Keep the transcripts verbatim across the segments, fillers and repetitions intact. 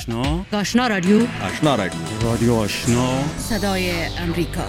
آشنا آشنا رادیو آشنا رادیو رادیو آشنا صدای امریکا.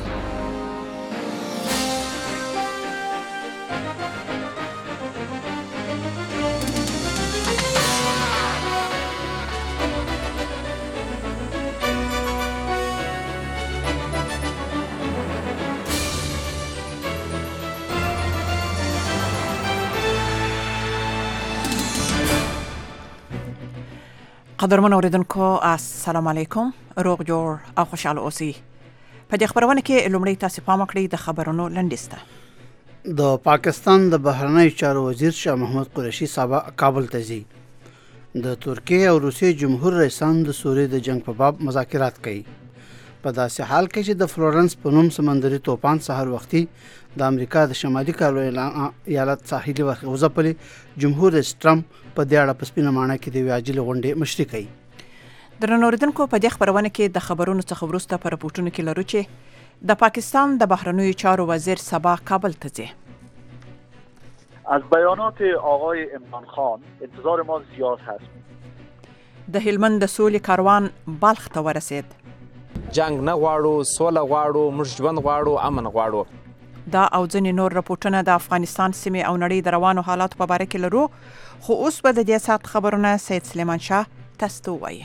قدرمن اوریدونکو السلام علیکم، روغ جوړ او خوشاله اوسئ. په دې خبرونه کې لومړی تاسو پام وکړئ د خبرونو لنډیسته. د پاکستان د بهرنی چارو وزیر شاه محمود قریشي صاحب کابل ته ځي. د ترکیه او روسیې جمهور رئیسان د سوریې د جنگ په باب مذاکرات کوي. په داسې حال کې چې د فلورنس په نوم سمندري توپان سحر وختي د امریکا د شمالي کارولاینا ایالت ساحلي برخه وځپلې، جمهور رئیس ټرمپ په دې اړه په سپینه ماڼۍ کې د یوې عاجلې غونډې مشري کوي. درنو اوریدونکو، په دې خبرونه کې د خبرونو څخه وروسته په راپورټونو کې لرو چې د پاکستان د بهرنیو چارو وزیر سبا کابل ته ځي. از بیانات آقای عمران خان انتظار ما زیاد هست. د هلمند د سولې کاروان بلخ ته ورسید. جنگ نه غواړو، سوله غواړو، موږ ژوند غواړو، امن غواړو. دا او ځینې نور راپورټونه د افغانستان سیمې او نړۍ د روانو حالاتو په باره کې لرو، خو اوس به د دې ساعت خبرونه سید سلیمان شاه تاسو ته ووایي.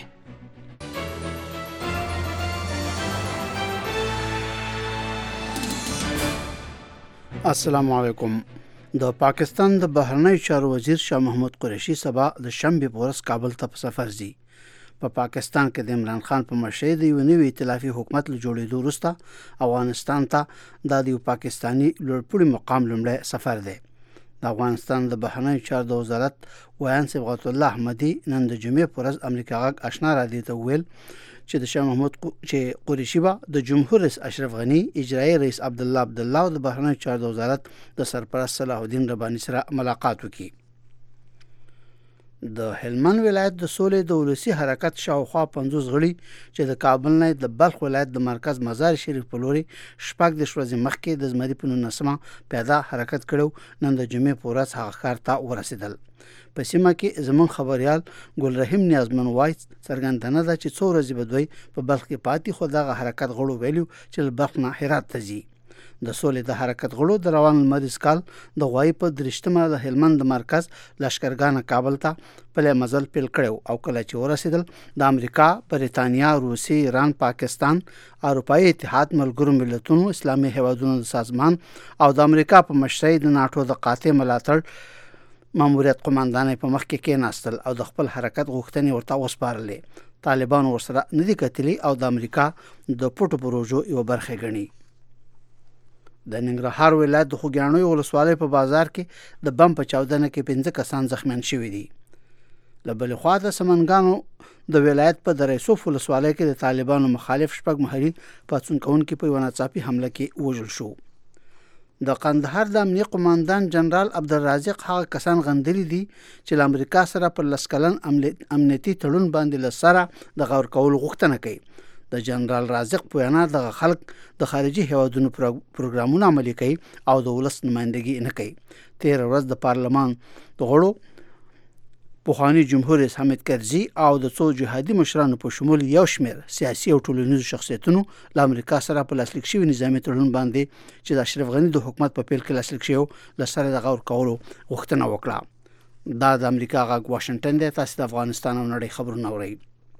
السلام علیکم. د پاکستان د بهرنی چارو وزیر شاه محمود قریشي سبا د شنبه په ورځ کابل ته په سفر ځي. په پا پاکستان کې د عمران خان په مشرۍ د یو نوي ائتلافي حکومت له جوړېدو وروسته افغانستان ته د یو پاکستاني لوړپوړي مقام لومړی سفر دی. د افغانستان د بهرنی چارو د وزارت ویان صبغت الله احمدي نن د جمعې په ورځ امریکا غږ آشنا رادیو ته ویل چې د شاه محمود چې قریشي به د جمهور رئیس اشرف غنی، اجرایي رئیس عبدالله عبدالله او د بهرنی چارو د وزارت د سرپرست صلاح الدین رباني سره ملاقات وکړي. د هلمند ولایت د سولې د ولسی حرکت شاوخوا پنځوس غړي چې د کابل نه د بلخ ولایت د مرکز مزار شریف په لوري شپږ د ورځې مخکې د زمري په نسمه پیدا حرکت کړو، نن د جمعې په ورځ هغه ښار ته ورسېدل. په سیمه کې زمون خبريال ګل رحیم نیازمن وایي څرګندنه ده چې څو ورځې به دوی په بلخ کې پاتې، خو دغه حرکت غړو ویلو چې له بلخ نه هرات ته ځي. د سولې د حرکت غړو د روان لمریز کال د غوایي په درشتمه د هلمند د مرکز لشکرګاه کابل ته پلی مزل پیل کړو او کله چې ورسېدل د امریکا، بریتانیا، روسیې، ایران، پاکستان، اروپایي اتحاد، ملګرو ملتونو، اسلامي هیوادونو د سازمان او د امریکا په مشرۍ د ناټو د قاطع ملاتړ ماموریت قوماندانۍ په مخ کې کېناستل او د خپل حرکت غوښتنې ورته وسپارلې. طالبان ورسره نه دي کتلي او د امریکا د پټو پروژو یو برخه ګڼي. د ننګرهار ولایت د خوږیاڼیو ولسوالۍ په بازار کې د بم په چاودنه کې پنځه کسان زخمیان شوي دي. له بلې خوا د سمنګانو د ولایت په دره صوف ولسوالۍ کې د طالبانو مخالف شپږ محلي پاڅون کوونکي په یوه ناڅاپي حمله کې وژل شو. د قندهار د امنیه قوماندان جنرال عبدالرازق هغه کسان غندلي دي چې له امریکا سره پر لس کلن امنیتي تړون باندې له سره د غور کولو غوښتنه کوي. د جنرال رازق په وینا دغه خلک د خارجي هیوادونو پروګرامونه عملي کوي او د ولس نمایندګي نه کوي. تېره ورځ د پارلمان د غړو پخواني جمهور رئیس حامد کرزي او د څو جهادي مشرانو په شمول یو شمېر سیاسي او ټولنیزو شخصیتونو له امریکا سره په لاسلیک شوي نظامي تړون باندې چې د اشرف غني د حکومت په پیل کې لاسلیک شوی له سره د غور کولو غوښتنه وکړه. دا د امریکا غږ واشنګټن دی. تاسو د افغانستان او نړۍ خبرونه اورئ.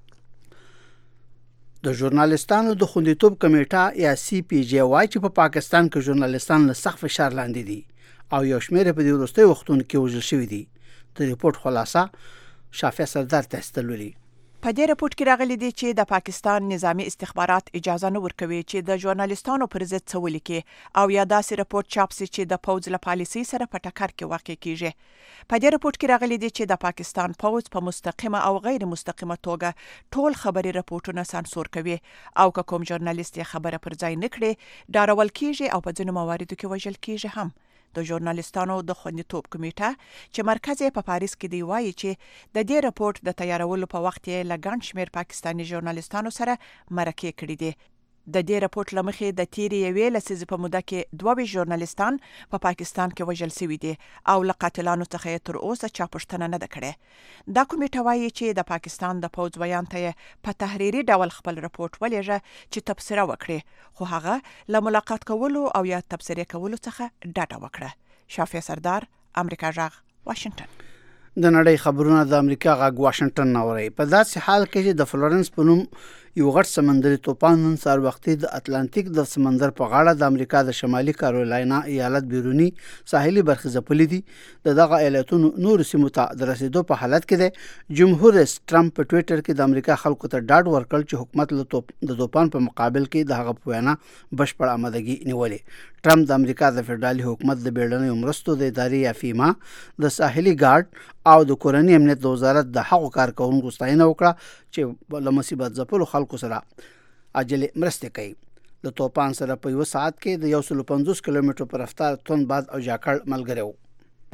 د ژورنالستانو د خوندیتوب کمیټه یا سی پی جی وایي چې په پاکستان کې ژورنالستان له سخت فشار لاندې دي او یو شمېر په دې وروستیو وختونو کې وژل شوي دي. د ریپورت خلاصه شافعه سردار تاسو ته لولي. په دې راپورټ کې راغلي دي چې د پاکستان نظامی استخبارات اجازه نه ورکوي چې د ژورنالستانو پر ضد څه ولیکي او یا داسې راپورټ چاپ شي چې د پوځ له پالیسۍ سره په ټکر کې واقع کیږي. په دې راپورټ کې راغلي دي چې د پاکستان پوځ په مستقیمه او غیر مستقیمه توګه ټول خبري راپورټونه سانسور کوي او که کوم ژورنالیست خبره پر ځای نه کړي ډارول کیږي او په ځینو مواردو کې وژل کیږي هم. د ژورنالستانو د خوندیتوب کمیټه چې مرکز یې په پاریس کې دی وایي چې د دې راپورټ د تیارولو په وخت یې له ګڼ شمېر پاکستاني ژورنالستانو سره مرکې کړې دي. د دې راپورټ لمخې د تیرې یوې لسیزې په موده کې دوه ژورنالیستان په پا پاکستان کې وژل شوي دي او له قاتلانو څخه تر اوسه چا پوښتنه نه ده کړې. دا کمیټه وایي چې د پاکستان د پوځ ویان ته په تحریري ډول خپل راپورټ ولېږه چې تبصره وکړي، خو هغه له ملاقات کولو او یا تبصرې کولو څخه ډډه وکړه. شافیه سردار، امریکا غږ، واشنگټن. د نړۍ خبرونه د امریکا غږ واشنگټن نوري. په داسې حال کې چې د فلورنس په نوم یو غټ سمندري طوفان نن سهار وختي د اتلانتیک د سمندر په غاړه د امریکا د شمالي کارولاینا ایالت بیرونی ساحلي برخې ځپلې دي. د دغه ایالتونو نور سیمو ته د رسیدو په حالت کې د جمهور رئیس ټرمپ په ټوئیټر کې د امریکا خلکو ته ډاډ ورکړ چې حکومت له د طوفان په مقابل کې د هغه په وینا بشپړ آمادګي نیولې. ټرمپ د امریکا د فدرالي حکومت د بیړنیو مرستو د ادارې یا فیما د ساحلي ګارد او د کورنۍ امنیت د وزارت د حقوقو کارکونکو ستاینه وکړه چې له مصیبت ځپلو خلکو سره عاجل مرسته کوي. د طوفان سره په یو ساعت کې د یو سل پنځوس کیلومتر په رفتار توند باد او جاکړ ملګری و.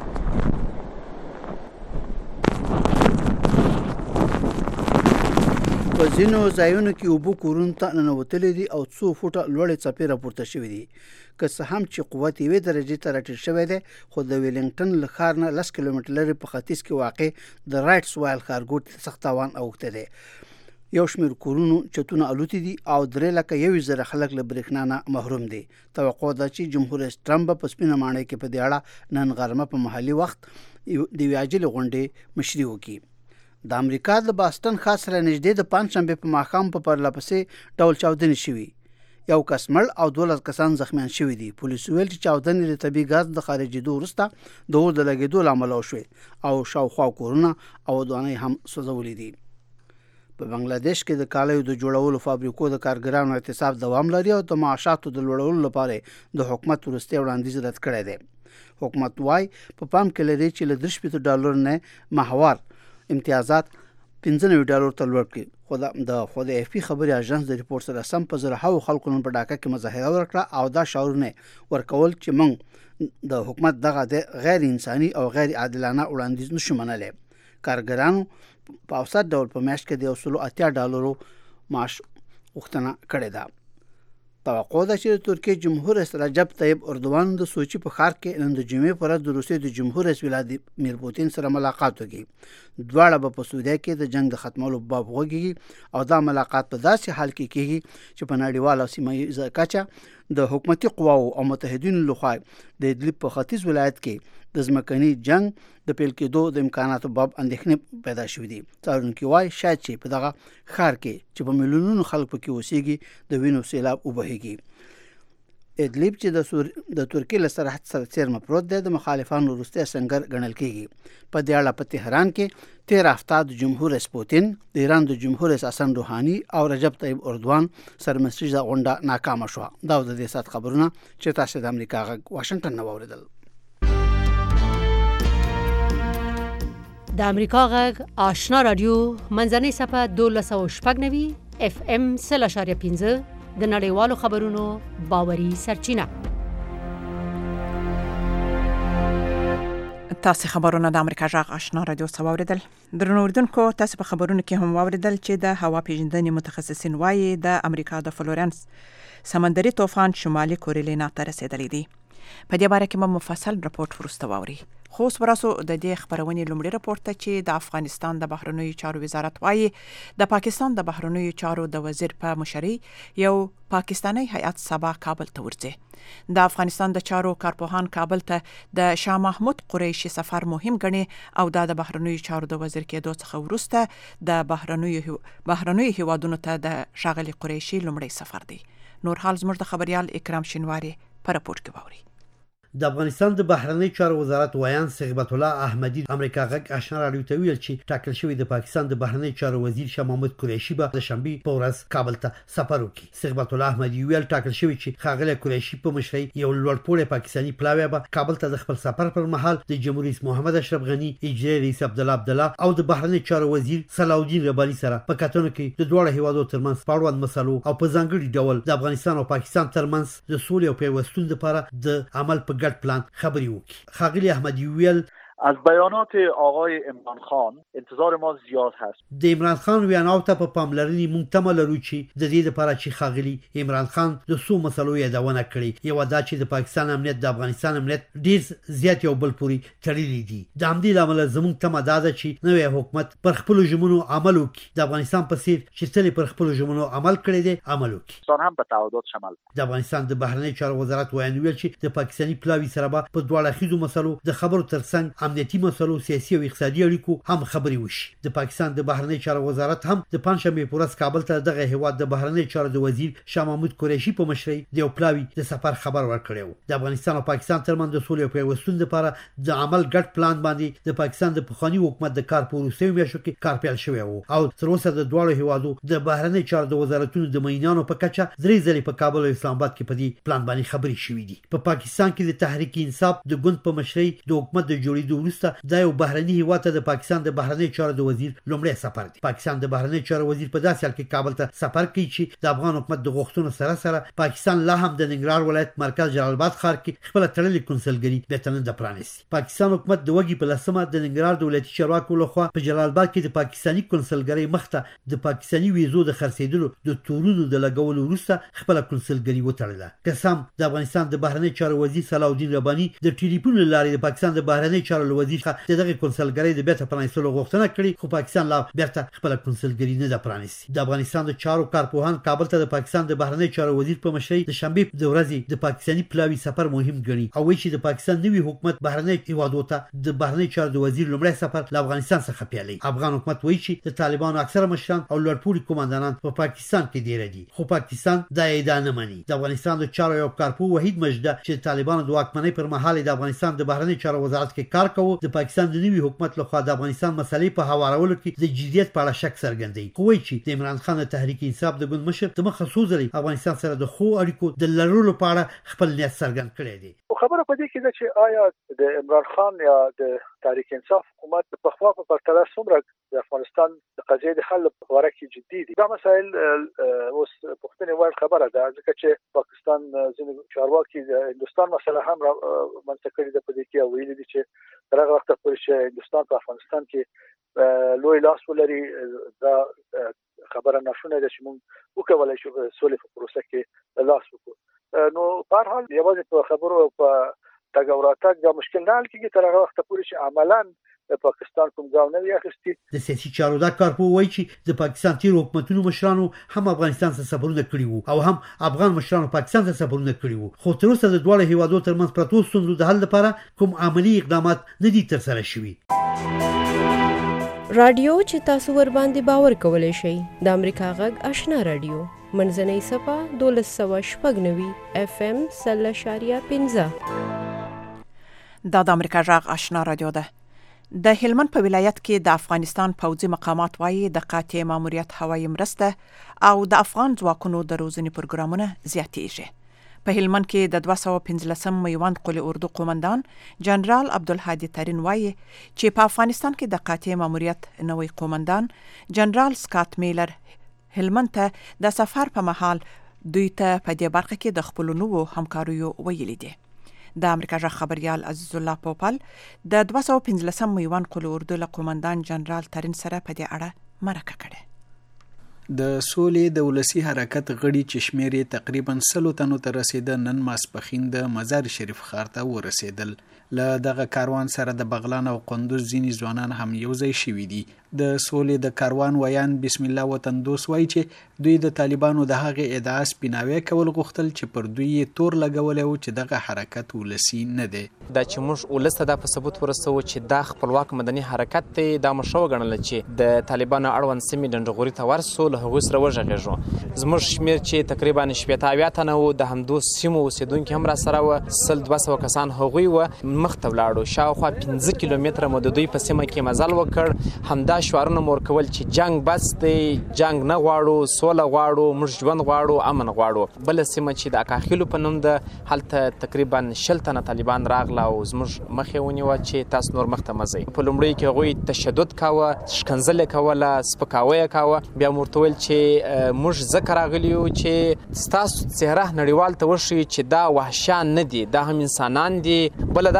په ځینو ځایونو کې اوبو کورونو ته ننوتلې دي او څو فوټه لوړې څپې راپورته شوې دي. که څه هم چې قوت یوې درجې ته راټیټ شوی دی، خو د ویلینګټن له ښار نه لس کیلومتر لرې په ختیځ کې واقع د رایټس وایل ښارګوټ سخت تاوان اوښتی دی. یو شمېر کورونو چتونه الوتي دي او درې لکه یو زره خلک له برېښنا نه محروم دي. توقع ده چې جمهور رئیس ټرمپ په سپینه ماڼۍ کې په دې اړه نن غرمه په محلي وخت د یوې عاجلې غونډې مشري وکړي. د امریکا د باستن ښار سره نږدې د پنجشنبې په ماښام په پرله پسې ډول چاودنې شوي. یو کس مړ او دولس کسان زخمیان شوي دي. پولیسو ویل چې چاودنې د طبیعي ګاز د خارجېدو وروسته د اور د لګېدو له امله وشوې او شاوخوا کورونه او ودانۍ هم سوځولې دي. په بنگلاديش کې د کالیو د جوړولو فابریکو د کارګرانو اعتصاب دوام لري او د معاشاتو د لوړولو لپاره د حکومت وروستي وړاندیز رد کړی دی. حکومت وايي په پام کې لري چې له درې شپېته ډالر نه ماهوار امتیازات پنځه نوي ډالر ته لوړ کړي. خو د خو د اف پی خبري اژانس د ریپورت سره سم په زرهاو خلکو نن په ډاکا کې مظاهره وکړه او دا شعارونه ورکول چې موږ د حکومت دغه د غیر انساني او غیر عادلانه وړاندیز نشو منلای. کارګرانو په اوسط ډول په میاشت کې د یو سل اتیا ډالرو معاش غوښتنه کړې ده. توقع ده چې د ترکیې جمهور رئیس رجب طیب اردوان د سوچي په ښار کې نن د جمعې پر ورځ د روسیې د جمهور رئیس ولادیمیر پوتین سره ملاقات وکړي. دواړه به په سعودي کې د جنگ د ختمولو باب وغږیږي او دا ملاقات په داسې حال کې کېږي چې په نړیواله سیمه ییزه کچه د حکومتي قواو او متحدینو لخوا د ادلب په ختیځ ولایت کې د ځمکني جنگ د پیل کېدو د امکاناتو باب اندېښنې پیدا شوې دي. څارونکي وایي شاید چې په دغه ښار کې چې په میلیونونو خلک پکې اوسېږي د وینو سیلاب وبهیږي. ادلب چې د سور... د ترکیې له سرحد سره څیرمه پروت دی د مخالفانو وروستی سنگر ګڼل کېږي. په دې اړه په تهران کې تیر هفته د جمهور رئیس پوتین، د ایران د جمهور رئیس حسن روحاني او رجب طیب اردوان سرمسریزه غونډه ناکامه شوه. دا د دې سات خبرونه چې تاسو د امریکا غږ واشنگټن نه واوریدل. د امریکا غږ آشنا رادیو منځنۍ صفحه دولس او شپږ نوي اف ام سل اشاریه پنځه د نړیوالو خبرونو باوري سرچینه. تاسو خبرونه د امریکا غږ آشنا رادیو څخه درنو اردوونکو. تاسو په خبرونو کې هم واوریدل چې د هوا پیژندنې متخصصین وایي د امریکا د فلورنس سمندري طوفان شمالي کارولینا ته رسیدلی دی. په دې باره کې مو مفصل راپورټ ورسته واوري. خو سپراسو د دې خبرونې لومړی راپورټ ته چې د افغانستان د بهرنیو چارو وزارت وایي د پاکستان د بهرنیو چارو د وزیر په مشرۍ یو پاکستانی هیئت سبا کابل ته ورځي. د افغانستان د چارو کارپوهان کابل ته د شاه محمود قریشي سفر مهم ګڼي او دا د بهرنیو چارو د وزیر کېدو څخه وروسته د بهرنیو بهرنیو هیوادونو ته د ښاغلي قریشي لومړی سفر دی. نور حال زموږ د خبريال اکرام شینواری په راپورټ کې باوري. د افغانستان د بهرنی چارو وزارت وایان صیغبت الله احمدی امریکا غږ آشنا رادیو ته ویل چې ټاکل شوی د پاکستان د بهرنی چارو وزیر شاه محمود قریشي به د شنبه په ورځ کابل ته سفر وکړي. صیغبت الله احمدی ویل ټاکل شوی چې ښاغلی قریشي په مشرۍ یو لوړپوړی پاکستانی پلاوی به کابل ته د خپل سفر پر مهال د جمهور رئیس محمد اشرف غنی، اجرایي رئیس عبدالله عبدالله او د بهرنی چارو وزیر صلاح الدین رباني سره په کتنو کې د دوه هیوادو ترمنځ پاړوند مسلو او په ځانګړي ډول د افغانستان او پاکستان ترمنځ د سولې او پیوستون لپاره د عمل په ګډ پلان خبرې وکړي. ښاغلی احمدی ویل از بیانات آقای عمران خان انتظار ما زیاد هست. د عمران خان ویاناو ته په پاملرنې مونږ تمه لرو چې د دې لپاره چې ښاغلي عمران خان د څو مسلو یادونه کړې. یو دا چې د پاکستان امنیت د افغانستان امنیت ډیر زیات یو بل پوري تړلي دي. د همدې لامل زموږ تمه دا ده چې نوې حکومت پر خپل ژمنو عمل وکړي. د افغانستان په څیر چې تل پر خپل ژمنو عمل کړی دی عمل وکړي. افغانستان هم په تعهدات شامل. د افغانستان د بهرنی چارو وزارت ویاند ویل چې د پاکستاني پلاوی سره په دواړه خيزو مسلو د خبرو ترڅنګ امنیتي مسلو سیاسي او اقتصادي اړیکو هم خبري وشي. د پاکستان د بهرنی چارو وزارت هم د پنځشنبه په ورځ کابل ته دغه هیواد د بهرنی چارو د وزیر شاه محمود قریشي په مشرۍ د یو پلاوی د سفر خبر ورکړی. د افغانستان او پاکستان ترمنځ د سولې او پیوستون لپاره د عمل ګډ پلان باندې د پاکستان د پخوانی حکومت د کار په وروستیو میاشتو کې کار پیل شوی و او تر اوسه د دواړو هیوادو د بهرنی چارو د وزارتونو د مینانو په کچه درې ځلې په کابل او اسلام آباد کې په دې پلان باندې خبري شوې دي. په پاکستان کې د تحریک انصاف د ګوند په مشرۍ د حکومت د جوړېدو وروسته د یو بهرني هیواد ته د پاکستان د بهرنی چارو د وزیر لومړی سفر دی. پاکستان د بهرنی چارو وزیر په داسې حال کې کابل ته سفر کوي چې د افغان حکومت د غوښتنو سره سره پاکستان لا هم د ننګرهار ولایت مرکز جلال آباد ښار کې خپل تړلې کنسلګري بیرته نه پرانیستي. پاکستان حکومت د وګي په لسمه د ننګرهار د ولایتي چارواکو لخوا په جلال آباد کې د پاکستاني کنسلګري مخته د پاکستاني ویزو د خرڅېدلو د تورونو د لګولو وروسته خپل کنسلګري وتړله. قسم د افغانستان د بهرنی چارو وزیر صلاح الدین رباني د ټلیفون لارې د پاکستان د بهرنی چارو وزیر څخه دغه کنسلګري د بیرته پرانیستلو غوښتنه کړې خو پاکستان لا بیرته خپل کنسلګري نه ده پرانیستي. د افغانستان د چارو کارپوهان کابل ته د پاکستان د بهرنی چارو وزیر په مشرۍ د شنبه د ورځې د پاکستاني پلاوی سفر مهم ګڼي او وایي چې د پاکستان نوي حکومت بهرنی هیوادو ته د بهرنی چارو د وزیر لومړی سفر له افغانستان څخه پیلي. افغان حکومت وایي چې د طالبانو اکثره مشران او لوړپوړي کمانډانان په پاکستان کې ډیر دي خو پاکستان دا ادعا نه مني. د افغانستان د چارو یو کارپوه وحید مجده چې طالبانو د واکمنۍ پر مهال د افغانستان د بهرنی چارو وزارت کې کار کوي د پاکستان د نوي حکومت لخوا د افغانستان مسلې په هوارولو کې د جديت په اړه شک څرګندوي. خو وایي چې د عمران خان د تحریک انصاف د ګوند مشر د مخصوصي افغانستان سره د خو اړیکو د لرلو په اړه خپل نیت څرګند کړی دی. خبره په دې کې ده چې آیا د عمران خان یا د تحریک انصاف حکومت په خوا په پرتله څومره د افغانستان د قضیې د حل لپاره کې جدي دي. دا مسایل اوس پښتني وایي خبره ده ځکه چې پاکستان ځینې چارواکي د هندستان مسله هم منځ کړي ده په دې کې ویلي دي چې تر هغه وخت پورې چې هندستان په افغانستان کې لوی لاس ولري دا خبره نشونه ده چې موږ وکولای شو سولې په پروسه کې لاس وکړو. نو په هر حال یوازې په خبرو په تګ او راتګ دا مشکل نه حل کیږي تر هغه وخت پورې چې عملاً پاکستان کوم ګام نه اخیستي. د سیاسي چارو دا کارپوه وایي چې د پاکستان تیر حکومتونو مشرانو هم افغانستان څخه سفرونه کړي وو او هم افغان مشرانو پاکستان څخه سفرونه کړي وو خو تر اوسه د دوه هیوادو ترمنځ پرتو ستونزو د حل لپاره کوم عملی اقدامات نه دي ترسره شوي. رادیو چې تاسو ور باندې باور کولای شئ د امریکا غږ آشنا رادیو منځنۍ صفه دولس سوه شپږ نوي اف ام سل اشاریه پنځه. دا د امریکا غږ آشنا رادیو ده. د هلمند په ولایت کې د افغانستان پوځي مقامات وايي د قاطع ماموریت هوایي مرسته او د افغان ځواکونو د روزنې پروګرامونه زیاتېږي. په هلمند کې د دوه سوه پنځلسم میوند قول اردو قومندان جنرال عبدالهادي ترین وايي چې په افغانستان کې د قاطع ماموریت نوې قومندان جنرال سکاٹ میلر هلمند ته د سفر په مهال دوی ته په دې برخه کې د خپل نوو همکاریو ویلي دي. د امریکا ژغ خبريال عزیز الله پوپل د دوه سوه پنځلسم میوند قول اردو له قومندان جنرال ترین سره په دې اړه مرکه کړې. د سولې د ولسی حرکت غړي چې شمیر تقریبا سلو تنو ته رسیده نن ماسپخین د مزار شریف ښار ته ورسېدل. له دغه کاروان سره د بغلان او قندوز ځینې ځوانان هم یو ځای شوي دي. د سولې د کاروان ویان بسم الله وطن دوست وایي چې دوی د طالبانو د هغې ادعا سپیناوی کول غوښتل چې پر دوی یې تور لګولی و چې دغه حرکت ولسي نه دی. دا چې موږ ولس ته دا په ثبوت ورسوو چې دا خپلواک مدني حرکت دی دا موږ ښه وګڼله چې د طالبانو اړوند سیمې ډنډغوري ته ورسو له هغوی سره وغږېږو. زموږ شمېر چې تقریبا شپېته اویا تنه وو د همدو سیمو اوسېدونکي هم راسره وه سل دوه سوه کسان هغوی وه مخ ته ولاړو. شاوخوا پنځه کیلومتره مو د دوی په سیمه کې مزل وکړ. همدا شعارونه مو ورکول چې جنګ بس دی جنګ نه غواړو سوله غواړو موږ ژوند غواړو امن غواړو. بله سیمه چې د اکاخیلو په نوم ده هلته تقریبا شل تنه طالبان راغله او زموږ مخ یې ونیوه چې تاسو نور مخ ته مه ځئ. په لومړیو کې هغوی تشدد کاوه شکنځل یې کوله سپکاوی یې کاوه. بیا مو ورته ویل چې موږ ځکه راغلي یو چې ستاسو څهره نړیوال ته وښیي چې دا وحشیان نه دي دا هم انسانان دي. بله دا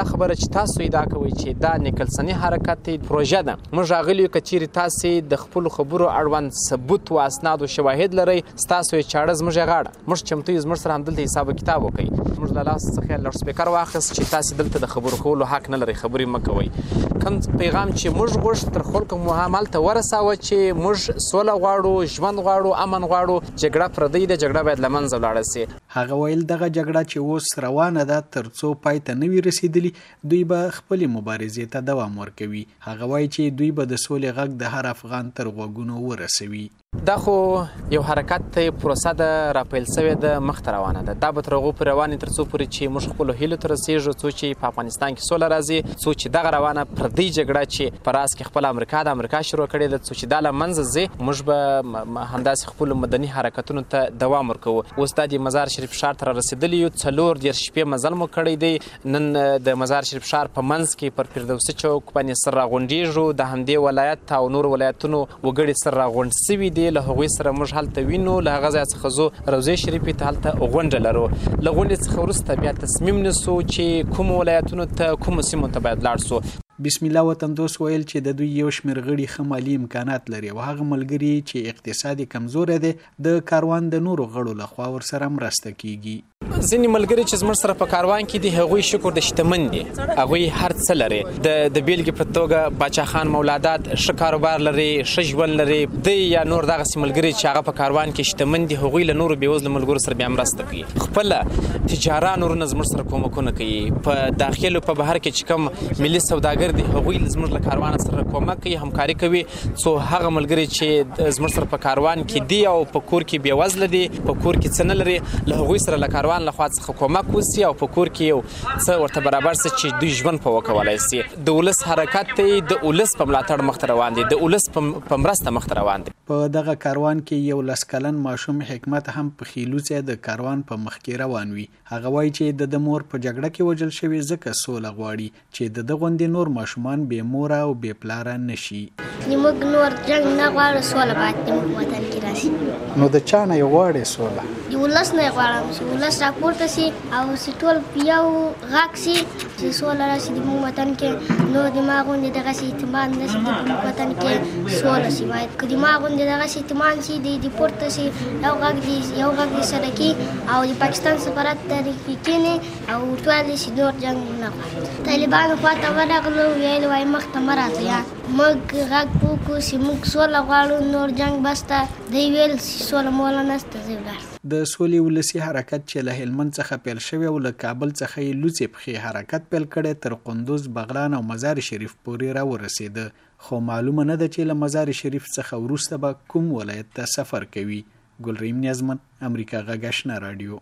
خبره چې تاسو ادعا کوئ چې دا نیکلسني حرکت پروژه ده، موږ راغلي یو که چیرې تاسې د خپلو خبرو اړوند ثبوت و اسناد و شواهد لرئ، ستاسو یې چاړه زموږ یې غاړه، موږ چمتو یو زموږ سره همدلته حساب کتاب وکړئ. موږ له لاس څخه لاوډ سپیکر واخیست چې تاسې دلته د خبرو کولو حق نه لرئ، خبرې مه کوئ. کوم پیغام چې موږ غوښت تر خلکو مو همالته ورساوه چې موږ سوله غواړو، ژوند غواړو، امن غواړو، جګړه پردۍ ده، جګړه باید له منځه ولاړه سي. هغه ویل دغه جګړه چې اوس روانه ده تر څو پای ته نه وي رسیدلي، دوی به خپلې مبارزې ته دوام ورکوي. هغه وایي چې دوی به د سولې غږ د هر افغان تر غوږونو ورسوي. دا خو یو حرکت ته پروسه ده، راپیل سوې ده، مخته روانه ده. دا به تر هغو پورې روانې تر څو پورې چې موږ خپلو هیلو ته رسېږو، څو چې په افغانستان کې سوله راځي، څو چې دغه روانه پردۍ جګړه چې په راز کې خپله امریکا د امریکا شروع کړې ده، څو چې دا له منځه ځي، موږ به همداسې خپلو مدني حرکتونو ته دوام ورکوو. اوس دا د مزار شریف ښار ته رارسېدلي یو، څلور دېرش شپې مزل مو کړی دی. نن د مزار شریف ښار په منځ کې پر فردوسي چوک باندې سر راغونډېږو، د همدې ولایت او نور ولایتونو وګړي سر راغونډ سوي دي. له هغوی سره موږ هلته وینو، له هغه ځای څخه ځو روضې شریفې ته، هلته غونډه لرو. له غونډې څخه وروسته بیا تصمیم نیسو چې کومو ولایتونو ته، کومو سیمو ته باید لاړ سو. بسم الله وطندوس ویل چې د دوی یو شمېر غړي ښه مالي امکانات لري او هغه ملګري چې اقتصادي کمزوری دی د کاروان د نورو غړو لخوا ورسره مرسته کیږي. ځینې ملګري چې زموږ سره په کاروان کې دي، هغوی شکر د شتمن دي، هغوی هر څه لري. د د بیلګې په توګه باچا خان مولادات ښه کاروبار لري، ښه ژوند لري. دی یا نور دغسې ملګري چې هغه په کاروان کې شتمن دي، هغوی له نورو بېوزلو ملګرو سره بیا مرسته کوي. خپله تجاران ورونه زموږ سره کومکونه کوي. په داخل او په بهر کې چې کوم ملي سوداګر دي، هغوی زموږ له کاروان سره کومک کوي، همکاري کوي. څو هغه ملګري چې زموږ سره په کاروان کې دي او په کور کې بېوزله دي، په کور کې څه نه لري، له هغوی سره له کاروان لخوا څخه کومک وسي او په کور کې یو څه ورته برابر سي چې دوی ژوند په وکولای سي. د ولس حرکت دی د ولس په ملاتړ مخته روان دی، د ولس په مرسته مخته روان دی. په دغه کاروان کې یو لس کلن ماشوم حکمت هم په خیلوڅه د کاروان په مخ کې روان وي. هغه وایي چې د د مور په جګړه کې وژل شوی ځکه سوله غواړي چې د دغه غوندې نور ماشومان بې مور او بې پلاره نشي. موږ نور جنګ نه غواړو، سوله باید زموږ وطن کې راشي. نو د چا نه یې غواړې سوله؟ د ولس نه یې غواړم چې ولس راپورته سي او چې ټول په یو غږ سي چې سوله راشي زموږ وطن کې. نو د ما غوندې دغسې اعتماد نه سي زموږ وطن کې سوله سي. باید که د ما غوندې دغسې اعتماد سي، دی د پورته سي، یو غږ دي یو غږ دې سره کړي او د پاکستان سفارت ته کښېني او ټول چې نور جنګ نه غواړي. طالبانو خوا ته ورغلو، ویل وایي مخ ته مه راځه، یا موږ غږ وکړو چې موږ سوله غواړو، نور جنګ بس ته. دی ویل چې سوله موله نشته، زه ولاړ. د سولې ولسي حرکت چې له هلمند څخه پیل شوی او له کابل څخه یې لوڅې پښې حرکت پیل کړی، تر قندوز، بغلان او مزار شریف پورې را ورسېده. خو معلومه نه ده چې له مزار شریف څخه وروسته به کوم ولایت ته سفر کوي. ګلریم نیازمن، امریکا غږ آشنا راډیو.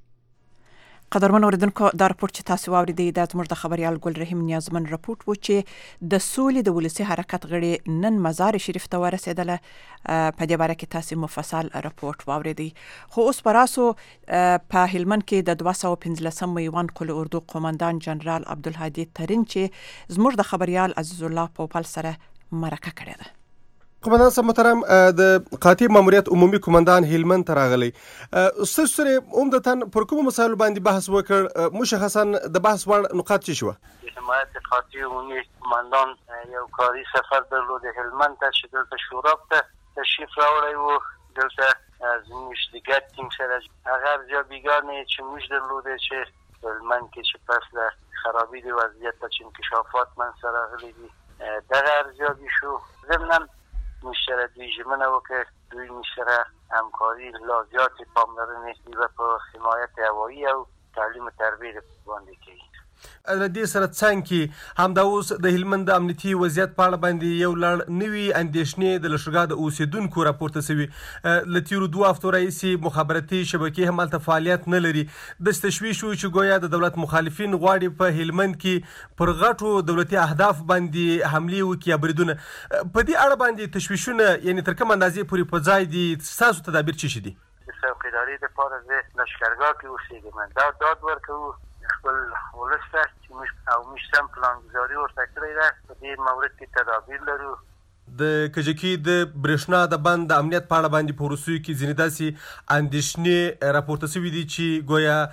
قدرمن اوریدونکو، دا راپور چې تاسو واوریدئ دا زموږ د خبريال ګلرحیم نیازمن راپور و چې د سولې د ولسي حرکت غړي نن مزار شریف ته ورسېدله. په دې باره کې تاسو مفصل راپور واوریدئ. خو اوس پراسو په هلمند کې د دوه سوه پنځلسم میوان قل اردو قومندان جنرال عبدالهادي ترین چې زموږ د خبريال عزیز الله پوپل سره مرکه کړې ده. قومندان صاحب محترم، د قاطع ماموریت عمومي قومندان هلمند ته راغلی. ستاسو سره عمدتاً پر کومو مسایلو باندې بحث وکړ؟ مشخصاً د بحث وړ نقاط څه شوه؟ د حمایت قاطع عمومي قومندان یو کاري سفر درلود هلمند ته چې دلته شوراب ته تشریف راوړی و. دلته زموږ د ګډ ټیم سره هغه ارزیابیګانې چې موږ درلودې چې په هلمند کې چې پس له خرابي د وضعیت ته چې انکشافات منځته راغلي دي، دغه ارزیابي شو. ضمناً موږ سره دوی ژمنه وکړه، دوی موږ سره همکاري لا زیاتې پاملرنې به په حمایت هوایي او تعلیم و تربیې باندې کوي. د دې سره څنګ کې همدا اوس د هلمند د امنیتي وضعیت په اړه باندې یو لړ نوي اندېښنې د لښکرګاه د اوسېدونکو راپورته شوي. له تېرو دوو هفتو راهیسې مخابراتي شبکې هم هلته فعالیت نه لري. داسې تشویش و چې ګویا د دولت مخالفین غواړي په هلمند کې پر غټو دولتي اهداف باندې حملې وکړي یا بریدونه. په دې اړه باندې تشویشونه یعنې تر کومه اندازې پورې په ځای دي؟ ستاسو تدابیر څه شي دي؟ د څوکیداري دپاره زه لښکرګاه کې اوسېږم، دا داد ورکوو خپل ولس ته چې موږ او موږ سم پلانګذاري ورته کړې ده. په دې مورد کې تدابیر لرو. د کجکي د برېښنا د بند د امنیت په اړه باندې په وروستیو کې ځینې داسې اندېښنې راپورته شوي دي چې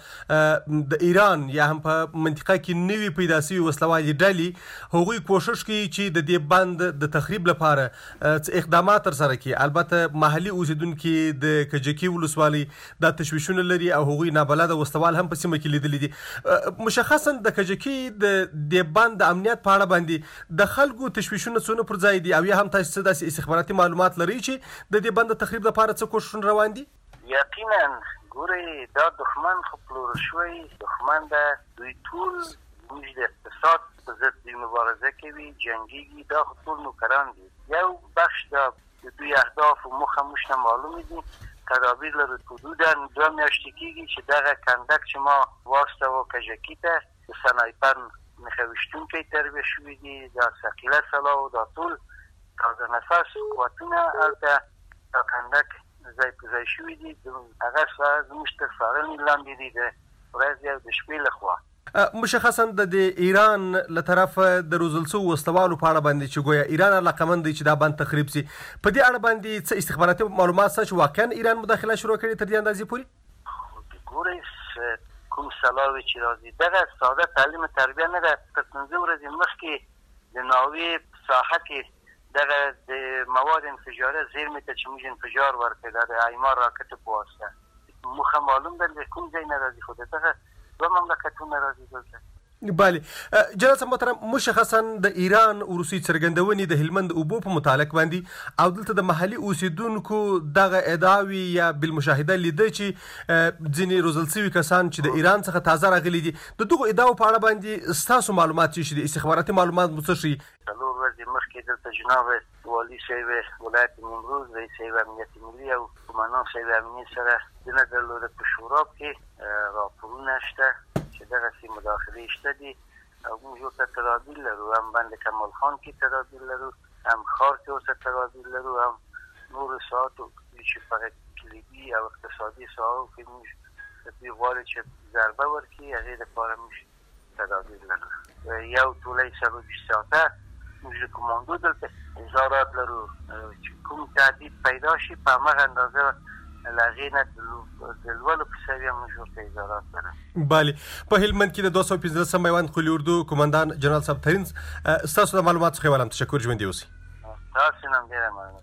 ګویا د ایران یا هم په منطقه کې نوي پیدا شوي وسلوالې ډلې هغوی کوشش کوي چې د دې بند د تخریب لپاره څه اقدامات ترسره کړي. البته محلي اوسیدونکي د کجکي ولسوالۍ دا تشویشونه لري او هغوی نابلده وسلوال هم په سیمه کې لیدلي دي. مشخصا د کجکي د دې بند د امنیت په اړه باندې د خلکو تشویشونه څونه پر ځای دي او یا هم تاسو داسې استخباراتي معلومات لري چې د دې بند د تخریب لپاره څه کوښښونه روان دي؟ یقینا ګورئ دا دښمن خو پلور شوی دښمن ده، دوی ټول موږ د اقتصاد په ضد دوی مبارزه کوي، جنګیږي، دا خو ټول نوکران دي. یو بخش د دوی اهداف و موخه موږ ته معلوم دي. تدابیر لرو حدودا دوه میاشتې کېږي چې دغه کندک چې ما واستوه کجکي ته د سنایپر نښه ویشتونکي تربیه شوي دي، دا ثقیله سلاح و دا ټول تازه نفس قوتونه هلته دا کندک ځای په ځای شوي دي. هغه زموږ تر څارنې لاندې دي د ورځې او د شپې لخوا. مشخصا د ایران له طرفه د روزل شوو وسلوالو په اړه باندې چې ګویا ایران علاقمند دی چې دا بند تخریب شي، په دې اړه باندې څه استخباراتي معلومات شته چې واقعا ایران مداخله شروع کړې تر دې اندازې پورې؟ ګورئ کوم سلاوي چې راځي دغه ساده تعلیم تربیه نه ده. تر پنځه ورځې مخکې د ناوې په ساحه کې دغه د مواد انفجاره زیرمې ته چې موږ انفجار ورکړی د ایمار راکټ په واسطه موخه معلوم ده د کوم ځای نه راځي، خو دغه دوه مملکتونه راځي دلته. بله جناب صاحب محترم، مشخصا د ایران وروستۍ څرګندونې د هلمند اوبو په متعلق باندې او دلته د محلي اوسیدونکو دغه ادعاوې یا بالمشاهده لیده چې ځینې روزل شوي کسان چې د ایران څخه تازه راغلي دي، د دغو ادعاو په اړه باندې ستاسو معلومات چې دي استخباراتي معلومات مو څه ښیي؟ څلور ورځې مخکې دلته جناب والي صاحب ولایت نیمروز رئیس صاحب امنیت ملي او قومندان صاحب امنیت سره د نه درلوده په شوراب کې راپورونه شته چې دغسې مداخلې شته دي او موږ ورته تدابیر لرو، هم بند کمال خان کې تدابیر لرو، هم ښار کې ورته تدابیر لرو، هم نورو ساحاتو چې په کلیدي او اقتصادي ساحو کې موږ دوی غواړي چې ضربه ورکړي، هغې دپاره موږ تدابیر لرو. یو ټولی څلور ویشت ساعته موږ د کماندو دلته اظهارات لرو چې کوم تهدید پیدا شي په همغه اندازه له هغې نه د لولو په سویه موږ ورته اظهارات لرو. بله په هلمند کې د دوه سوه پنځلسم میوند قلي اردو کماندان جنرال صاحب ترینز، ستاسو د معلوماتو څخه یې وایم تشکر، ژوندي اوسئ. تاسو نه هم ډېره مننه.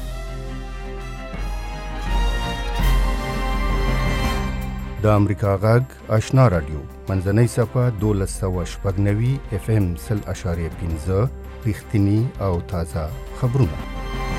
د امریکا غږ آشنا راډیو منځنۍ صفحه دولس سوه شپږ نوي اف ام سل اشاریه پنځه رښتیني او تازه خبرونه.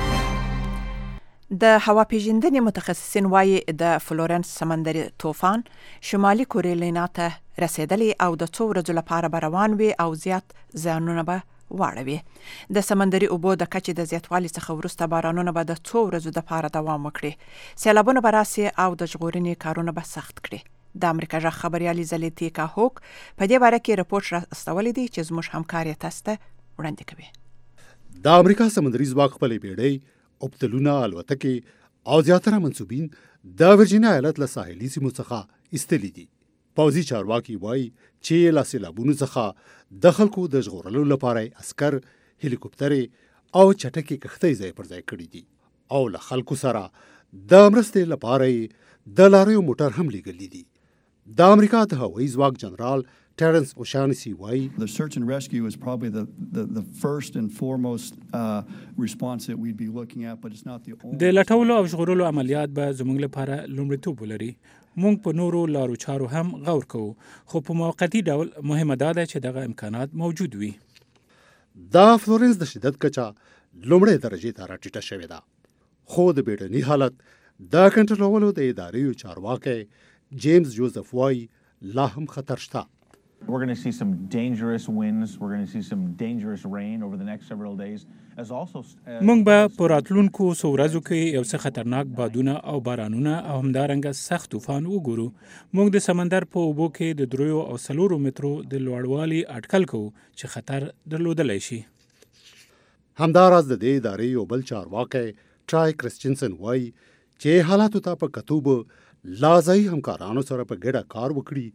د هوا پیژندنې متخصصین وایي د فلورنس سمندري طوفان شمالي کورلینا ته رسیدلی او د څو ورځو لپاره به روان وي او زیات زیانونه به واړوي. د سمندري اوبو د کچې د زیاتوالي څخه وروسته بارانونه به د څو ورځو لپاره دوام وکړي، سیلابونه به راسي او د ژغورنې کارونه به سخت کړي. د امریکا غږ خبريالي زلیتیکا هوک په دې باره کې رپورټ راستولی دی چې زموږ همکار یې تاسو ته وړاندې کوي. د امریکا سمندري ځواک خپلې بیړۍ اوبتلونه الوتکې او زیاتره منصوبین د ورجینیا ایالت له ساحلي سیمو څخه ایستلي دي. پوځي چارواکي وایي چې له سیلابونو څخه د خلکو د ژغورلو لپاره عسکر، هلیکوپټرې او چټکې کښتۍ ځای پر ځای کړي دي او له خلکو سره د مرستې لپاره د لاریو موټر هم لیږلي دي. د امریکا د هوایي ځواک جنرال ټرنس اوشانسي وایي The search and rescue is probably the, the, the first and foremost uh, response that we'd be looking at, but it's not the only. د لټولو او ژغورلو عملیات به زموږ لپاره لومړیتوب ولري. موږ په نورو لارو چارو هم غور کوو، خو په موقتي ډول مهمه دا ده چې دغه امکانات موجود وي. دا فلورنس د شدت کچه لومړۍ درجې ته راټیټه شوې ده، خو د بیړني حالت د کنټرولولو د ادارې چارواکي جیمز جوزف وایي لا هم خطر شته. We're going to see some dangerous winds. We're going to see some dangerous rain over the next several days. As also موږ به په راتلونکو څو ورځو کې یو څه خطرناک بادونه او بارانونه او همدارنګه سخت طوفان وګورو. موږ د سمندر په اوبو کې د دریو او څلورو مترو د لوړوالي اټکل کوو چې خطر درلودلی شي. همداراز د دې ادارې یو بل چارواکی ټرای کرسچنسن وایي چې حالاتو ته په کتو به لا ځایي همکارانو سره په ګډه کار وکړي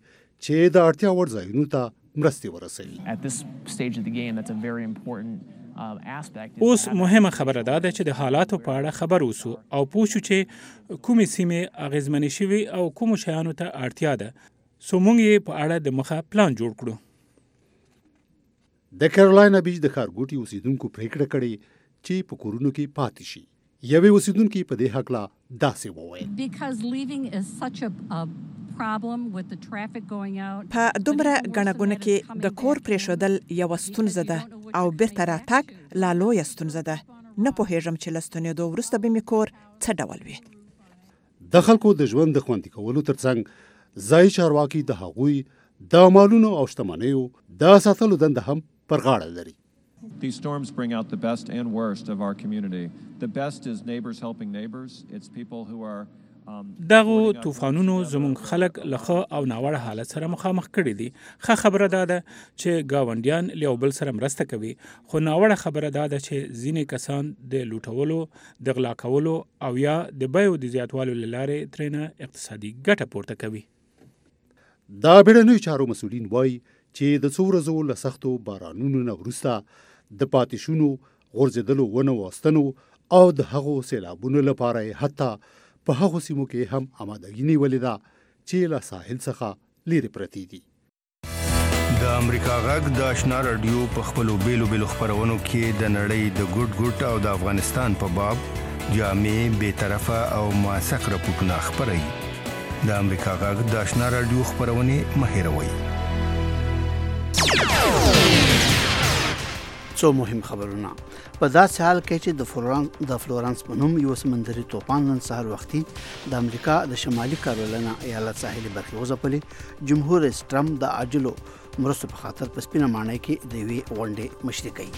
چې د اړتیا وړ ځایونو ته مرستې ورسوي. At this stage of the game, that's a very important اوس مهمه خبره دا ده چې د حالاتو په اړه خبر اوسو او پوه شو چې کومې سیمې اغیزمنې شوي او کومو شیانو ته اړتیا ده، سو موږ یې په اړه د مخه پلان جوړ کړو. د کیرولاینا بیچ د ښارګوټي اوسیدونکو پریکړه کړې چې په کورونو کې پاتې شي. یوې اوسیدونکي په دې هکله داسې وویل: Because leaving is such a, a problem with the traffic going out. په دومره غنغونه کې د کور پریښودل یو ستونزه ده او بیرته راتګ لا لویه ستونزه ده. نه پوهېږم چې له ستنېدو وروسته به مې کور څه ډول وي. د خلکو د ژوند د خوندي کولو ترڅنګ ځایي چارواکي د هغوی د مالونو او شتمنیو د ساتلو دنده هم پر غاړه لري. These storms bring out the best and worst of our community. The best is neighbors helping neighbors. It's people who are دغو طوفانونو زموږ خلک له ښه او ناوړه حالت سره مخامخ کړي دي. ښه خبره دا ده چې ګاونډیان له یو بل سره مرسته کوي، خو ناوړه خبره دا ده چې ځینې کسان د لوټولو، د غلا کولو او یا د بیو د زیاتوالو له لارې ترېنه اقتصادي ګټه پورته کوي. دا بیړنیو چارو مسؤلین وایي چې د څو ورځو له سختو بارانونو نه وروسته د پاتې شونو، غورځېدلو ونو واستنو او د هغو سیلابونو لپاره حتی په هغو سیمو کې هم آمادګي نیولې ده چې له ساحل څخه لیرې پرتې دي. د امریکا غږ د آشنا رادیو په خپلو بیلو بیلو خپرونو کې د نړۍ د ګوټ ګوټ او د افغانستان په باب جامع، بې طرفه او موثق راپورټونه خپروي. د امریکا غږ د آشنا رادیو خپرونې مه هېروئ. څو مهم خبرونه. په داسې حال کې چې د فلورانس د فلورانس په نوم یو سمندري طوفان نن سهار وختي د امریکا د شمالي کارولینا ایالت ساحلي برخې وځپلې. جمهور رئیس ټرمپ د عاجلو مرستو په خاطر په سپینه ماڼۍ کې د یوې غونډې مشري کوي.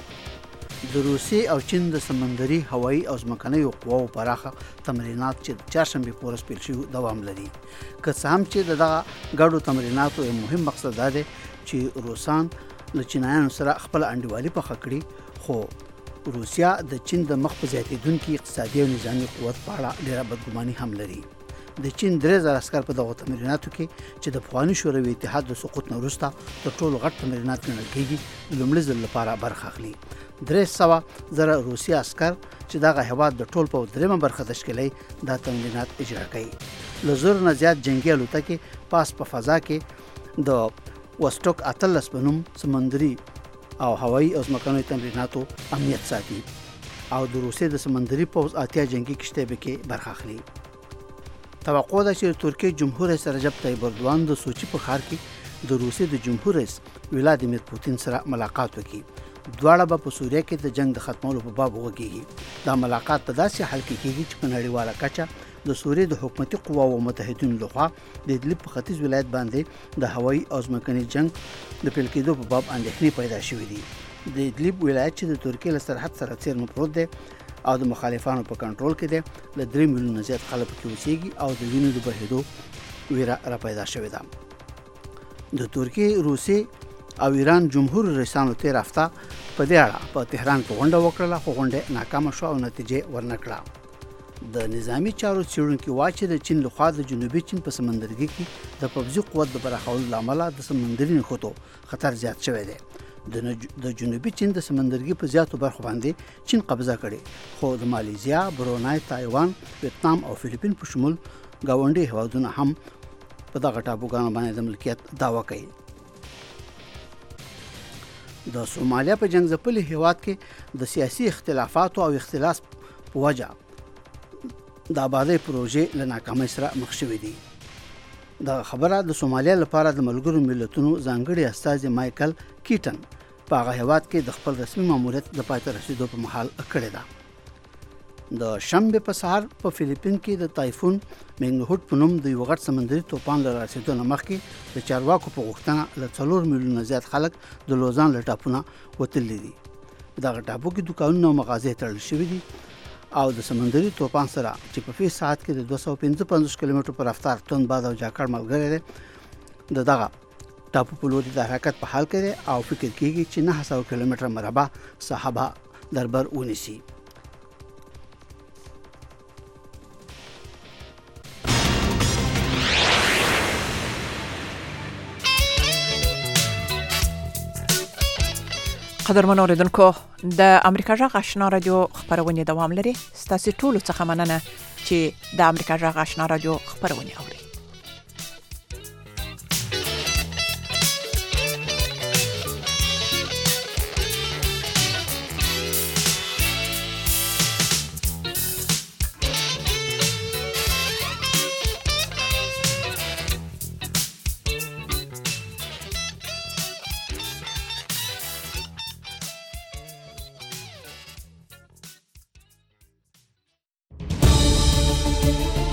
د روسیې او چین د سمندري، هوایي او ځمکنیو قواو پراخه تمرینات چې د چهارشنبې په ورځ پیل شوي دوام لري. که څه هم چې د دغه ګډو تمریناتو یو مهم مقصد دا دی چې روسان له چینایانو سره خپل انډیوالي پخه کړي، خو روسیا د چین د مخ په زیاتېدونکي اقتصادي او نظامي قوت په اړه ډېره بدګماني هم لري. د چین درې زره عسکر په دغو تمریناتو کې چې د پخواني شوروي اتحاد د سقوط نه وروسته تر ټولو غټ تمرینات ګڼل کېږي، د لومړي ځل لپاره برخه اخلي. درې سوه زره روسي عسکر چې دغه هېواد د ټول پوځ درېیمه برخه تشکیلوي دا تمرینات اجرا کوي. له زرو نه زیات جنګي الوتکې پاس په فضا کې د وسټوک اتلس په نوم سمندري او هوایي او ځمکنیو تمریناتو امنیت ساتي او د روسیې د سمندري پوځ اتیا جنګي کشتۍ به کې برخه اخلي. توقع ده چې ترکیې جمهور رئیس رجب طیب اردوان د سوچي په ښار کې د روسیې د جمهور رئیس ولادیمیر پوتین سره ملاقات وکړي. دواړه به په سوریه کې د جنگ د ختمولو په باب وغږیږي. دا ملاقات په داسې حال کې کېږي چې په نړیواله کچه د سوریې د حکومتي قواو متحدینو لخوا د ادلب په ختیځ ولایت باندې د هوایي او ځمکني جنگ د پیل کېدو په باب اندېښنې پیدا شوې دي. د ادلب ولایت چې د ترکیې له سرحد سره څیرمه پروت دی او د مخالفانو په کنټرول کې دی، له درې میلیونه زیات خلک پکې اوسېږي او د وینو د بهېدو ویره را پیدا شوې ده. د ترکیې، روسیې او ایران جمهور رئیسانو تېره هفته په دې اړه په تهران کې غونډه وکړله، خو غونډه ناکامه شوه او نتیجې ورنه کړه. د نظامی چارو څېړونکي وایي چې د چین لخوا د جنوبي چین په سمندرګي کې د پوځي قوت د پراخولو له امله د سمندري نښتو خطر زیات شوی دی. د جنوبي چین د سمندرګي په زیاتو برخو باندې چین قبضه کړې، خو د مالیزیا، برونای، تایوان، ویتنام او فلیپین په شمول ګاونډي هېوادونه هم په دغه ټاپوګانو باندې د ملکیت دعوه کوي. د سومالیا په جنګ ځپلي هېواد کې د سیاسي اختلافاتو او اختلاس په وجه د آبادۍ پروژې له ناکامۍ سره مخ شوې دي. دا خبره د سومالیا لپاره د ملګرو ملتونو ځانګړي استازي مایکل کیټن په هغه هېواد کې د خپل رسمي ماموریت د پای ته رسېدو په مهال کړې ده. د شنبې په سهار په فلیپین کې د تایفون مینګهوټ په نوم د یو غټ سمندري طوفان له رسېدو نه مخکې د چارواکو په غوښتنه له څلور میلیونه زیات خلک د لوزان له ټاپونه وتلي دي. دغه ټاپو کې دوکانونه او مغازې تړل شوي دي او د سمندري طوفان سره چې په فی ساعت کې د دوه سوه پنځه پنځوس کیلومترو په رفتار توند باد او جاکړ ملګری دی، د دغه ټاپو په لوري د حرکت په حال کې دی او فکر کېږي چې نهه سوه کیلومتره مربع ساحه در بر ونیسي. قدرمن اوریدونکو د امریکا جغ آشنا رادیو خبرونه دوام لري. ستاسو ټول څخه مننه چې د امریکا جغ آشنا رادیو خبرونه اوري.